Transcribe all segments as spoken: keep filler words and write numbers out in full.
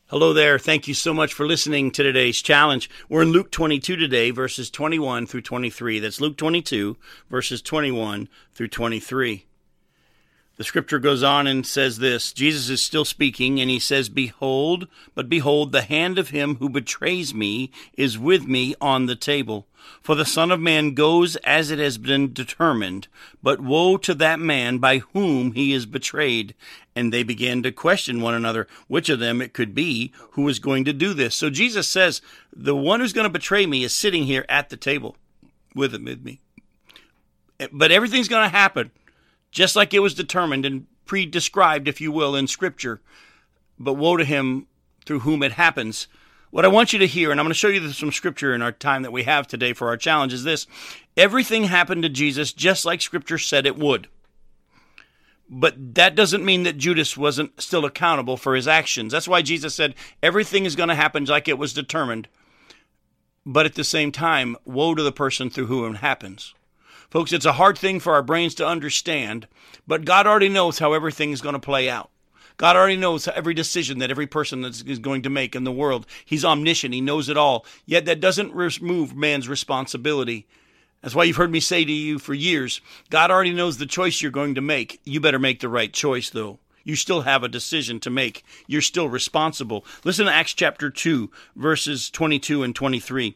Hello there. Thank you so much for listening to today's challenge. We're in Luke twenty-two today, verses twenty-one through twenty-three. That's Luke twenty-two, verses twenty-one through twenty-three. The scripture goes on and says this. Jesus is still speaking, and he says, Behold, but behold, the hand of him who betrays me is with me on the table. For the Son of Man goes as it has been determined, but woe to that man by whom he is betrayed. And they began to question one another, which of them it could be who was going to do this. So Jesus says, the one who's going to betray me is sitting here at the table with me. But everything's going to happen just like it was determined and pre-described, if you will, in Scripture. But woe to him through whom it happens. What I want you to hear, and I'm going to show you some Scripture in our time that we have today for our challenge, is this. Everything happened to Jesus just like Scripture said it would. But that doesn't mean that Judas wasn't still accountable for his actions. That's why Jesus said everything is going to happen like it was determined. But at the same time, woe to the person through whom it happens. Folks, it's a hard thing for our brains to understand, but God already knows how everything is going to play out. God already knows every decision that every person is going to make in the world. He's omniscient. He knows it all. Yet that doesn't remove man's responsibility. That's why you've heard me say to you for years, God already knows the choice you're going to make. You better make the right choice, though. You still have a decision to make. You're still responsible. Listen to Acts chapter two, verses twenty-two and twenty-three.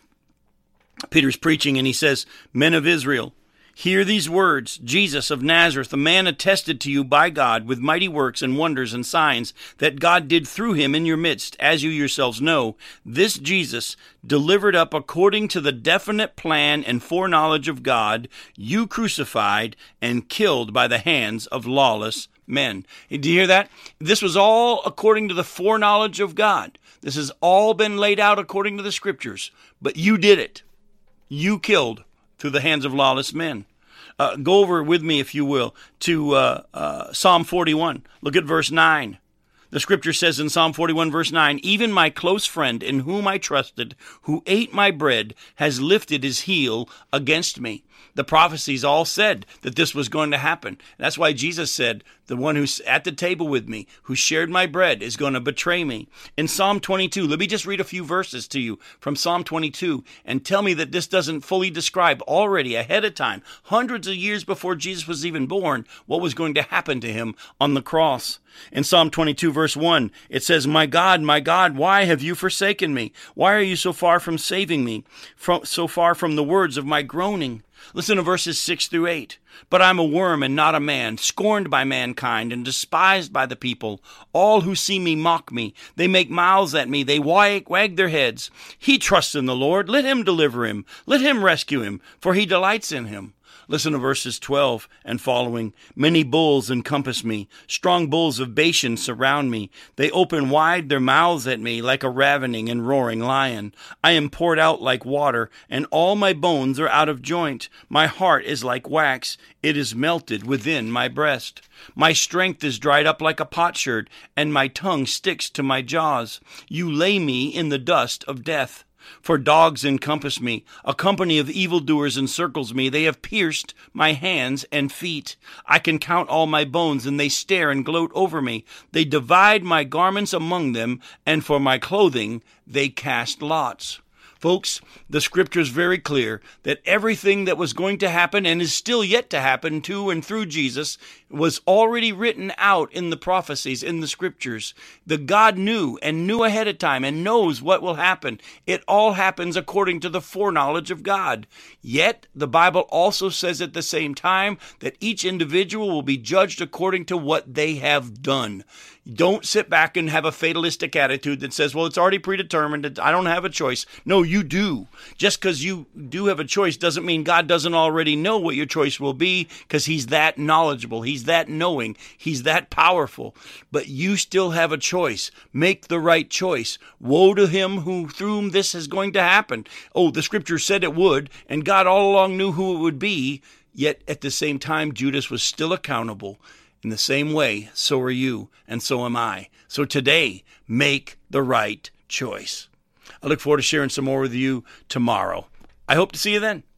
Peter's preaching and he says, Men of Israel, hear these words, Jesus of Nazareth, a man attested to you by God with mighty works and wonders and signs that God did through him in your midst, as you yourselves know. This Jesus, delivered up according to the definite plan and foreknowledge of God, you crucified and killed by the hands of lawless men. Did you hear that? This was all according to the foreknowledge of God. This has all been laid out according to the Scriptures, but you did it. You killed through the hands of lawless men. Uh, go over with me, if you will, to uh, uh, Psalm forty-one. Look at verse nine. The Scripture says in Psalm forty-one, verse nine, Even my close friend in whom I trusted, who ate my bread, has lifted his heel against me. The prophecies all said that this was going to happen. That's why Jesus said, the one who's at the table with me, who shared my bread, is going to betray me. In Psalm twenty-two, let me just read a few verses to you from Psalm twenty-two and tell me that this doesn't fully describe already ahead of time, hundreds of years before Jesus was even born, what was going to happen to him on the cross. In Psalm twenty-two, verse one, it says, My God, my God, why have you forsaken me? Why are you so far from saving me, from, so far from the words of my groaning? Listen to verses six through eight. But I'm a worm and not a man, scorned by mankind and despised by the people. All who see me mock me. They make mouths at me. They wag, wag their heads. He trusts in the Lord. Let him deliver him. Let him rescue him, for he delights in him. Listen to verses twelve and following. Many bulls encompass me. Strong bulls of Bashan surround me. They open wide their mouths at me like a ravening and roaring lion. I am poured out like water, and all my bones are out of joint. My heart is like wax. It is melted within my breast. My strength is dried up like a potsherd, and my tongue sticks to my jaws. You lay me in the dust of death. For dogs encompass me, a company of evildoers encircles me. They have pierced my hands and feet. I can count all my bones, and they stare and gloat over me. They divide my garments among them, and for my clothing they cast lots. Folks, the Scripture is very clear that everything that was going to happen and is still yet to happen to and through Jesus was already written out in the prophecies, in the Scriptures. The God knew and knew ahead of time and knows what will happen. It all happens according to the foreknowledge of God. Yet, the Bible also says at the same time that each individual will be judged according to what they have done. Don't sit back and have a fatalistic attitude that says, well, it's already predetermined. I don't have a choice. No, you do. Just because you do have a choice doesn't mean God doesn't already know what your choice will be, because he's that knowledgeable. He's that knowing. He's that powerful. But you still have a choice. Make the right choice. Woe to him who through whom this is going to happen. Oh, the Scripture said it would, and God all along knew who it would be. Yet at the same time, Judas was still accountable. In the same way, so are you, and so am I. So today, make the right choice. I look forward to sharing some more with you tomorrow. I hope to see you then.